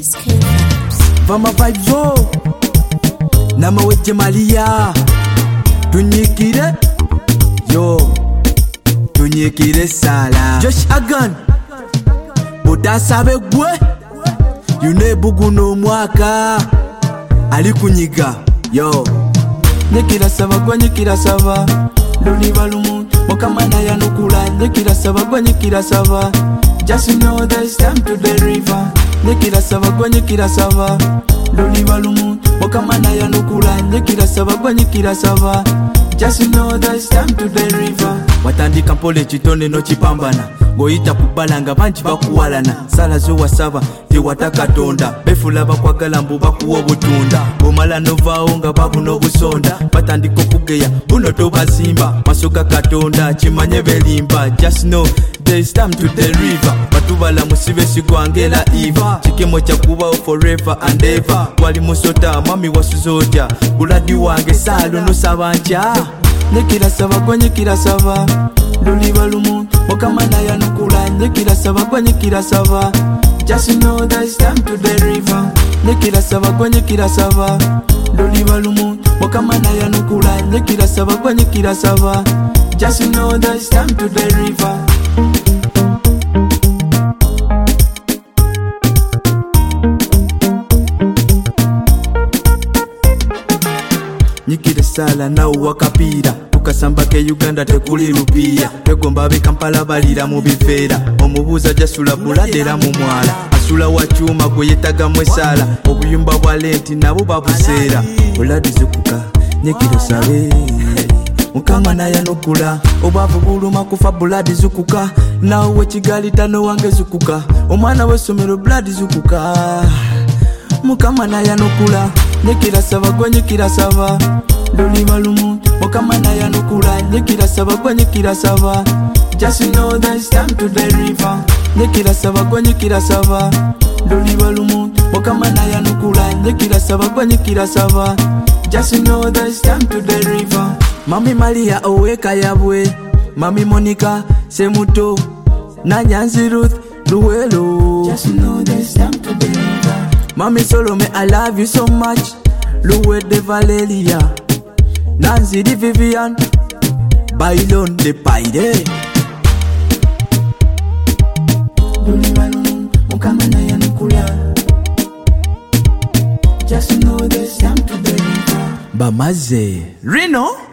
Vama vibes Nama weje Malia Tunyikire Yo Tunyikire sala Josh Agan Udasabe gwe Yune bugu no mwaka Alikunyiga Yo Nyikira sava gwe nyikira sava Luli balumu Mokamana ya nukula Nyikira sava gwe nyikira sava Just know that it's time to deliver Nyikira sava gwe nyikira sava Luli balumu Mokamana ya nukula Nyikira sava gwe nyikira sava Just know that it's time to deliver Watandika mpole chitone no chipambana Goita kubalanga banchi bakuwalana Sala zo wasaba tewataka tonda Befula bakwagala mbu bakuwa obutunda Omala novao nga babu n'obusonda Batandika okugeya buno tobazimba Masoka katonda chimanye belimba Just know there is time to deliver Batubala musibe sigwangela Eva Chikemo cha kubaho forever and ever Wali musota mami wasuzotya Buladi wange salo no sabancha Nyikira sava gwe nyikira sava Luli balumu Mokamana ya nukula Nyikira sava gwe nyikira sava Just know that it's time to deliver Nyikira sava gwe nyikira sava Luli balumu Mokamana ya nukula Nyikira sava gwe nyikira sava Just know that it's time to deliver Nyikire sala na uwakapira Tukasamba ke Uganda tekuli rupia Tegomba be Kampala balira mu bifera Omubuza jasula buladera mu mwala Asula wachuma gwe yetaga mwesala Obuyumba bwa lenti nabo babuseera Buladi zukuka nyikire sale Mukamana ya nukula Obavu buluma kufa buladi zukuka Nawe Kigali tano wange zukuka Omwana wesomero buladi zukuka Mukamana ya nukula Nyikira sava gwe nyikira sava Luli balumu Mukamana ya nukula Nyikira sava gwe nyikira sava Just know that it's time to deliver Nyikira sava gwe nyikira sava Luli balumu Mukamana ya nukula Nyikira sava gwe nyikira sava Just know that it's time to deliver Mami Malia oweka yabwe Mami Monica Semuto Nanyanzi Ruth Luwelo Just know that it's time to deliver Mami Solome, I love you so much. Louis de Valeria, Nancy de Vivian, Bailon de Paide. Mukamana ya nukula. Just know there's time to deliver. Bamaze, Reno.